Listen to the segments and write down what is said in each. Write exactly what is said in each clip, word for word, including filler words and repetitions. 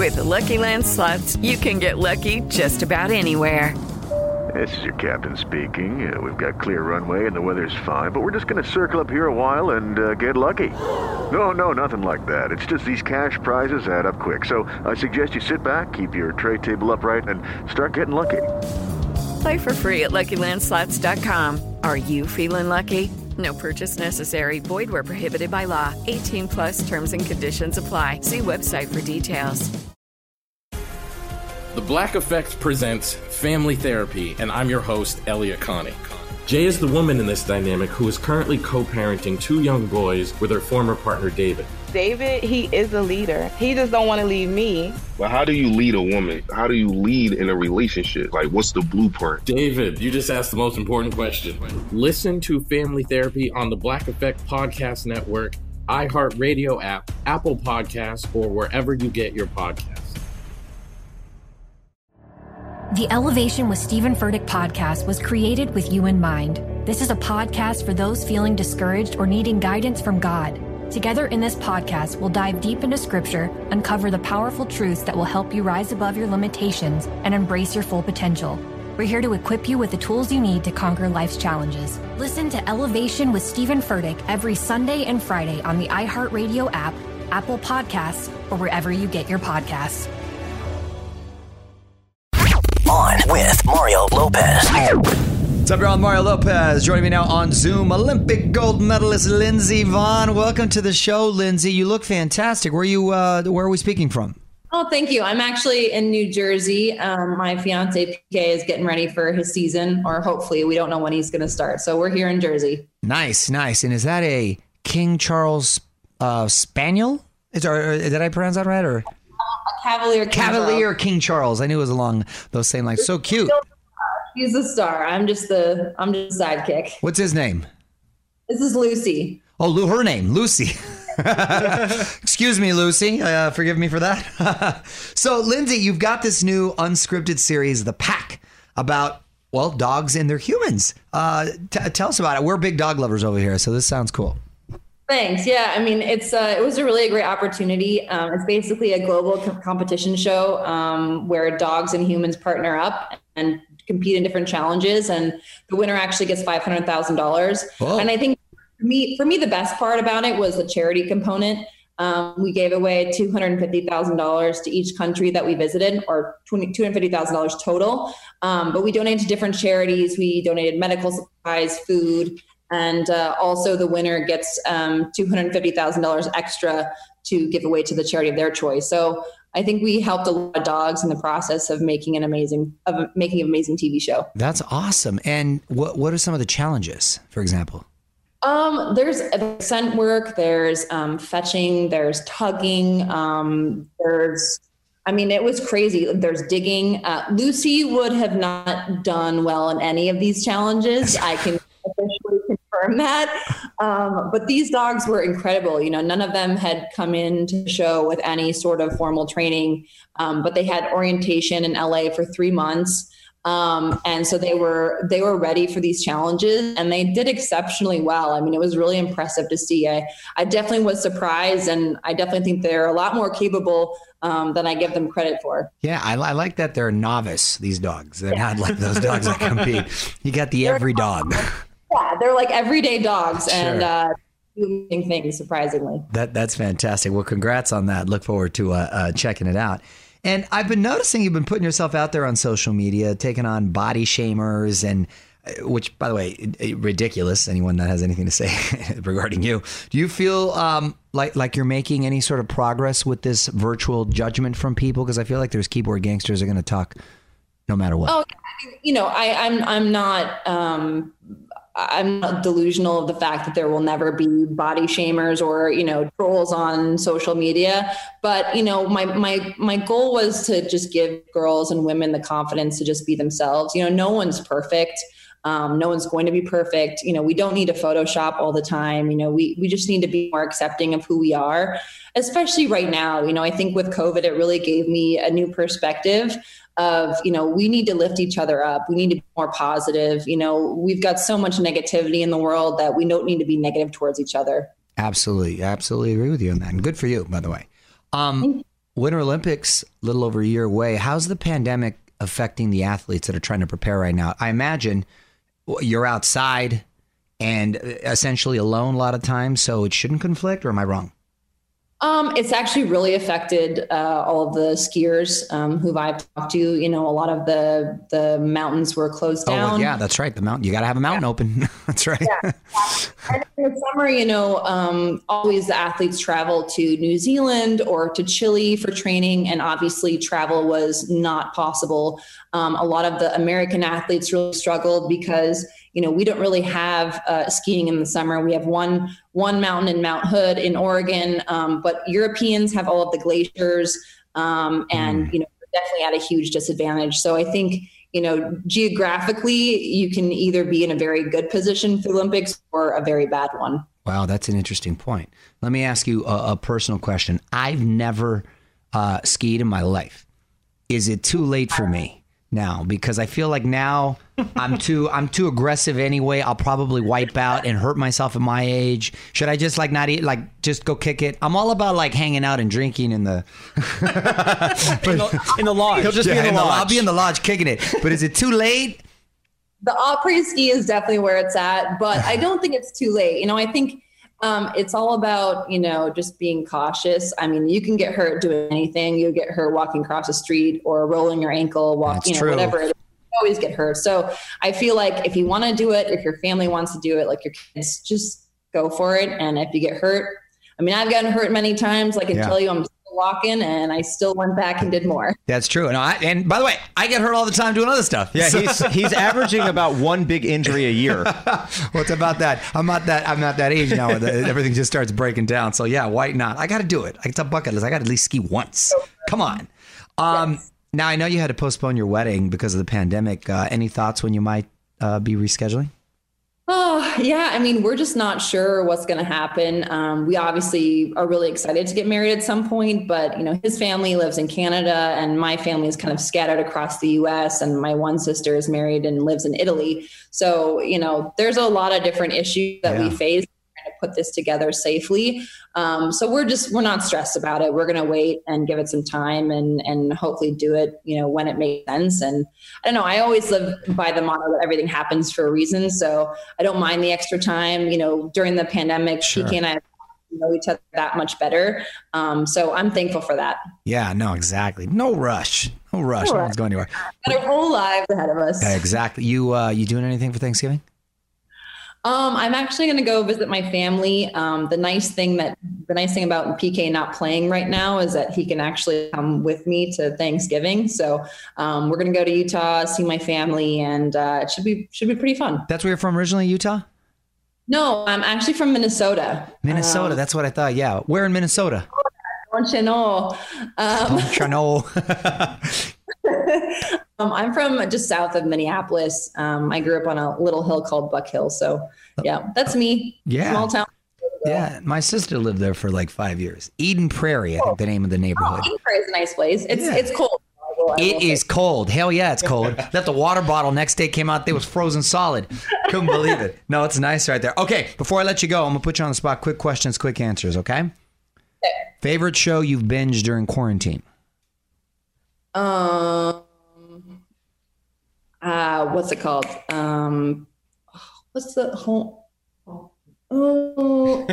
With the Lucky Land Slots, you can get lucky just about anywhere. This is your captain speaking. Uh, we've got clear runway and the weather's fine, but we're just going to circle up here a while and uh, get lucky. No, no, nothing like that. It's just these cash prizes add up quick. So I suggest you sit back, keep your tray table upright, and start getting lucky. Play for free at Lucky Land Slots dot com. Are you feeling lucky? No purchase necessary. Void where prohibited by law. eighteen plus terms and conditions apply. See website for details. The Black Effect presents Family Therapy, and I'm your host, Elliot Connie. Jay is the woman in this dynamic who is currently co-parenting two young boys with her former partner, David. David, he is a leader. He just don't want to leave me. But how do you lead a woman? How do you lead in a relationship? Like, what's the blueprint? David, you just asked the most important question. Listen to Family Therapy on the Black Effect Podcast Network, iHeartRadio app, Apple Podcasts, or wherever you get your podcasts. The Elevation with Stephen Furtick podcast was created with you in mind. This is a podcast for those feeling discouraged or needing guidance from God. Together in this podcast, we'll dive deep into scripture, uncover the powerful truths that will help you rise above your limitations and embrace your full potential. We're here to equip you with the tools you need to conquer life's challenges. Listen to Elevation with Stephen Furtick every Sunday and Friday on the iHeartRadio app, Apple Podcasts, or wherever you get your podcasts. On with Mario Lopez. What's up, everyone? Mario Lopez joining me now on Zoom. Olympic gold medalist Lindsey Vonn. Welcome to the show, Lindsey. You look fantastic. Where are you? Uh, where are we speaking from? Oh, thank you. I'm actually in New Jersey. Um, my fiance P K is getting ready for his season, or hopefully, we don't know when he's going to start. So we're here in Jersey. Nice, nice. And is that a King Charles uh, Spaniel? Is or, did I pronounce that right? Or a Cavalier? King Cavalier Charles. King Charles. I knew it was along those same lines. So cute. He's the star. I'm just the I'm just the sidekick. What's his name? This is Lucy. Oh, Lu- her name, Lucy. Excuse me, Lucy. Uh, forgive me for that. So, Lindsey, you've got this new unscripted series, The Pack, about, well, dogs and their humans. Uh, t- tell us about it. We're big dog lovers over here, so this sounds cool. Thanks. Yeah, I mean, it's uh, it was a really great opportunity. Um, it's basically a global co- competition show um, where dogs and humans partner up and compete in different challenges, and the winner actually gets five hundred thousand dollars. And I think for me, for me, the best part about it was the charity component. Um, we gave away two hundred fifty thousand dollars to each country that we visited, or two hundred fifty thousand dollars total. Um, but we donated to different charities. We donated medical supplies, food, and uh, also the winner gets um, two hundred fifty thousand dollars extra to give away to the charity of their choice. So I think we helped a lot of dogs in the process of making an amazing of making an amazing T V show. That's awesome. And what what are some of the challenges, for example? Um, there's scent work, there's um, fetching, there's tugging, um, there's, I mean, it was crazy. There's digging. Uh, Lucy would have not done well in any of these challenges. I can officially confirm that. Um, but these dogs were incredible. You know, none of them had come into the show with any sort of formal training, um, but they had orientation in L A for three months. Um, and so they were, they were ready for these challenges, and they did exceptionally well. I mean, it was really impressive to see. I, I definitely was surprised, and I definitely think they're a lot more capable um, than I give them credit for. Yeah, I, I like that they're novice, these dogs. They're yeah. not like those dogs that compete. You got the they're every dog. Yeah, they're like everyday dogs, Sure. and uh, doing things, surprisingly. That That's fantastic. Well, congrats on that. Look forward to uh, uh, checking it out. And I've been noticing you've been putting yourself out there on social media, taking on body shamers, and which, by the way, ridiculous. Anyone that has anything to say regarding you. Do you feel um, like like you're making any sort of progress with this virtual judgment from people? Because I feel like there's keyboard gangsters are going to talk no matter what. Oh, I mean, you know, I, I'm I'm not. Um, I'm not delusional of the fact that there will never be body shamers or, you know, trolls on social media. But, you know, my, my, my goal was to just give girls and women the confidence to just be themselves. You know, no one's perfect. Um, no one's going to be perfect. You know, we don't need to Photoshop all the time. You know, we, we just need to be more accepting of who we are, especially right now. You know, I think with COVID, it really gave me a new perspective of, you know, we need to lift each other up. We need to be more positive. You know, we've got so much negativity in the world that we don't need to be negative towards each other. Absolutely. Absolutely agree with you on that. And good for you, by the way. Um, Winter Olympics, a little over a year away. How's the pandemic affecting the athletes that are trying to prepare right now? I imagine you're outside and essentially alone a lot of times, so it shouldn't conflict, or am I wrong? Um, it's actually really affected uh, all of the skiers um, who I've talked to. You know, a lot of the the mountains were closed down. Oh, well, yeah, that's right. The mountain, you got to have a mountain yeah. open. That's right. Yeah. And in the summer, you know, um, always the athletes travel to New Zealand or to Chile for training, and obviously travel was not possible. Um, a lot of the American athletes really struggled because, you know, we don't really have uh, skiing in the summer. We have one one mountain in Mount Hood in Oregon, um, but Europeans have all of the glaciers, um, and mm. you know, definitely at a huge disadvantage. So I think, you know, geographically, you can either be in a very good position for the Olympics or a very bad one. Wow, that's an interesting point. Let me ask you a, a personal question. I've never uh, skied in my life. Is it too late for me now? Because I feel like now I'm too I'm too aggressive anyway. I'll probably wipe out and hurt myself at my age. Should I just like not eat, like just go kick it? I'm all about like hanging out and drinking in the in, the, in the lodge. He'll just yeah, be in the, in the lodge. I'll be in the lodge kicking it. But is it too late? The après ski is definitely where it's at, but I don't think it's too late. You know, I think um, it's all about, you know, just being cautious. I mean, you can get hurt doing anything. You get hurt walking across the street or rolling your ankle, walk, you know, true. whatever it is. You always get hurt. So I feel like if you want to do it, if your family wants to do it, like your kids, just go for it. And if you get hurt, I mean, I've gotten hurt many times. I can yeah. tell you, I'm walking, and I still went back and did more. That's true. And, I, and by the way, I get hurt all the time doing other stuff. Yeah, so. he's he's averaging about one big injury a year. What's about that? I'm not that. I'm not that age now where the, everything just starts breaking down. So yeah, why not? I got to do it. It's a bucket list. I got to at least ski once. Come on. Um, yes. Now I know you had to postpone your wedding because of the pandemic. Uh, any thoughts when you might uh, be rescheduling? Oh, yeah. I mean, we're just not sure what's going to happen. Um, we obviously are really excited to get married at some point, but, you know, his family lives in Canada and my family is kind of scattered across the U S, and my one sister is married and lives in Italy. So, you know, there's a lot of different issues that yeah. we face trying to put this together safely. Um, so we're just, we're not stressed about it. We're going to wait and give it some time and, and hopefully do it, you know, when it makes sense. And I don't know, I always live by the motto that everything happens for a reason. So I don't mind the extra time. You know, during the pandemic, sure. P K and I know each other that much better. Um, so I'm thankful for that. Yeah, no, exactly. No rush. No rush. No, no one's going anywhere. Got our whole lives ahead of us. Yeah, exactly. You, uh, you doing anything for Thanksgiving? Um, I'm actually going to go visit my family. Um, the nice thing that the nice thing about P K not playing right now is that he can actually come with me to Thanksgiving. So um, we're going to go to Utah, see my family, and uh, it should be should be pretty fun. That's where you're from originally, Utah? No, I'm actually from Minnesota. Minnesota. Um, that's what I thought. Yeah. Where in Minnesota? Montreal. Um, Montreal. um, I'm from just south of Minneapolis. Um, I grew up on a little hill called Buck Hill. So yeah, that's me. Yeah. Small town. Yeah. My sister lived there for like five years. Eden Prairie, I think the name of the neighborhood. Oh, Eden Prairie is a nice place. It's yeah. it's cold. It is cold. Hell yeah, it's cold. Left the water bottle. Next day came out, it was frozen solid. Couldn't believe it. No, it's nice right there. Okay, before I let you go, I'm going to put you on the spot. Quick questions, quick answers, okay? Okay. Favorite show you've binged during quarantine? Um, uh, what's it called? Um, what's the whole? Oh, oh,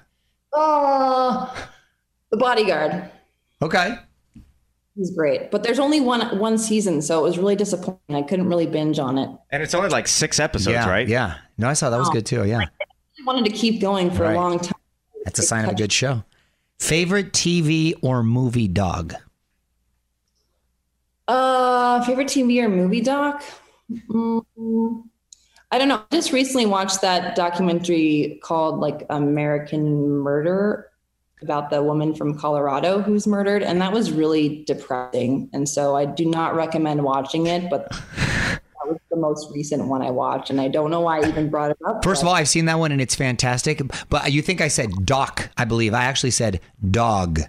oh, The Bodyguard. Okay. He's great, but there's only one one season, so it was really disappointing. I couldn't really binge on it. And it's only like six episodes, yeah, right? Yeah. No, I saw that was good too. Yeah. I wanted to keep going for right. a long time. That's a sign of a good show. Favorite T V or movie dog? Uh, favorite T V or movie doc? Mm, I don't know. I just recently watched that documentary called like American Murder about the woman from Colorado who's murdered. And that was really depressing. And so I do not recommend watching it, but that was the most recent one I watched. And I don't know why I even brought it up. First but. of all, I've seen that one and it's fantastic. But you think I said doc, I believe. I actually said dog.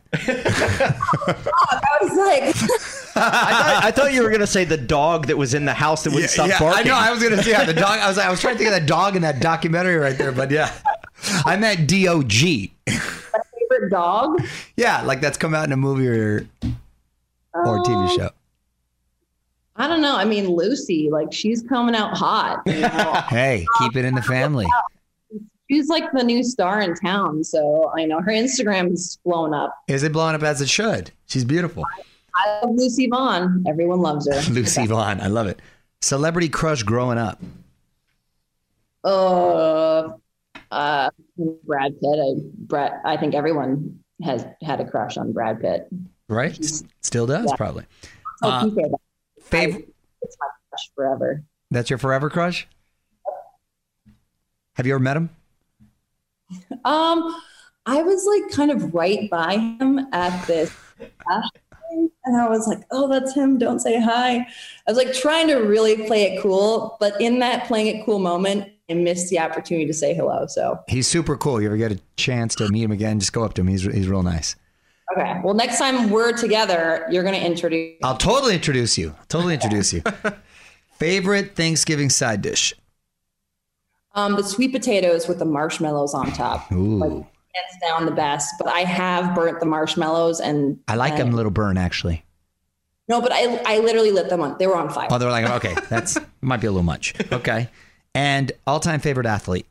I was like... I, thought, I thought you were going to say the dog that was in the house that wouldn't yeah, stop yeah, barking. I know. I was going to say yeah, the dog. I was I was trying to think of that dog in that documentary right there. But yeah, I meant D O G. My favorite dog? Yeah, like that's come out in a movie or or T V Um, show. I don't know. I mean, Lucy, like she's coming out hot. You know? Hey, keep it in the family. She's like the new star in town. So I know her Instagram is blown up. Is it blowing up as it should? She's beautiful. I love Lucy Vaughn. Everyone loves her. Lucy Vaughn. I love it. Celebrity crush growing up. Uh, uh, Brad Pitt. I, Brad, I think everyone has had a crush on Brad Pitt. Right? S- Still does, Yeah. probably. Oh, Uh, you say that. favorite. I- it's my crush forever. That's your forever crush? Have you ever met him? Um, I was like kind of right by him at this fashion thing, and I was like, "Oh, that's him. Don't say hi." I was like trying to really play it cool, but in that playing it cool moment, I missed the opportunity to say hello. So He's super cool. You ever get a chance to meet him again, just go up to him. He's he's real nice. okay, well, next time we're together, you're gonna introduce. I'll totally introduce you. Totally introduce you. Favorite Thanksgiving side dish? Um, the sweet potatoes with the marshmallows on top. Ooh. Like, hands down the best. But I have burnt the marshmallows, and I like them a little burn, actually. no, but I I literally lit them on. They were on fire. Oh, they're like, okay, that's might be a little much. Okay. And all-time favorite athlete?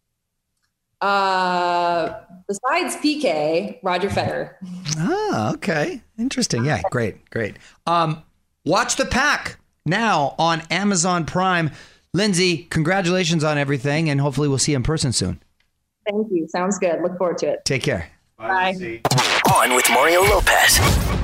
Uh, besides P K, Roger Federer. Oh, okay. Interesting. Yeah, great, great. Um, watch The Pack now on Amazon Prime. Lindsay, congratulations on everything, and hopefully we'll see you in person soon. Thank you. Sounds good. Look forward to it. Take care. Bye. On with Mario Lopez.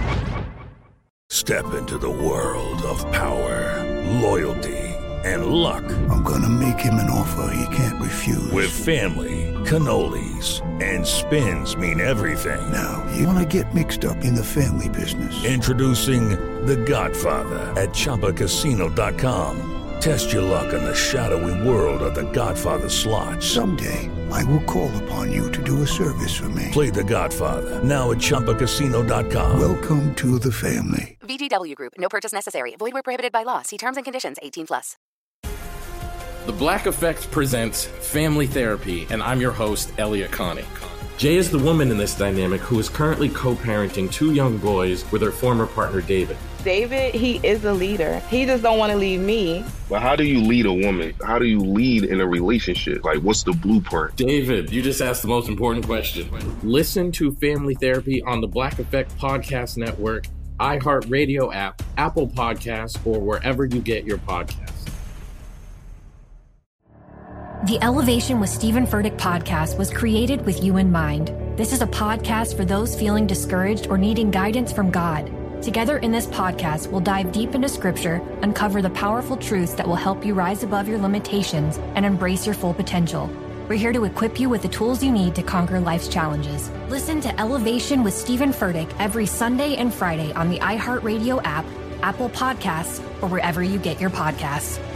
Step into the world of power, loyalty, and luck. I'm gonna make him an offer he can't refuse. With family, cannolis, and spins mean everything. Now, you wanna get mixed up in the family business. Introducing The Godfather at Chumba Casino dot com. Test your luck in the shadowy world of The Godfather slot. Someday, I will call upon you to do a service for me. Play The Godfather now at Chumba Casino dot com. Welcome to the family. V G W Group. No purchase necessary. Void where prohibited by law. See terms and conditions. eighteen plus. The Black Effect presents Family Therapy, and I'm your host, Elliot Connie. Jay is the woman in this dynamic who is currently co-parenting two young boys with her former partner, David. David, he is a leader. He just don't want to leave me. But how do you lead a woman? How do you lead in a relationship? Like, what's the blueprint? David, you just asked the most important question. Listen to Family Therapy on the Black Effect Podcast Network, iHeartRadio app, Apple Podcasts, or wherever you get your podcasts. The Elevation with Stephen Furtick podcast was created with you in mind. This is a podcast for those feeling discouraged or needing guidance from God. Together in this podcast, we'll dive deep into scripture, uncover the powerful truths that will help you rise above your limitations and embrace your full potential. We're here to equip you with the tools you need to conquer life's challenges. Listen to Elevation with Stephen Furtick every Sunday and Friday on the iHeartRadio app, Apple Podcasts, or wherever you get your podcasts.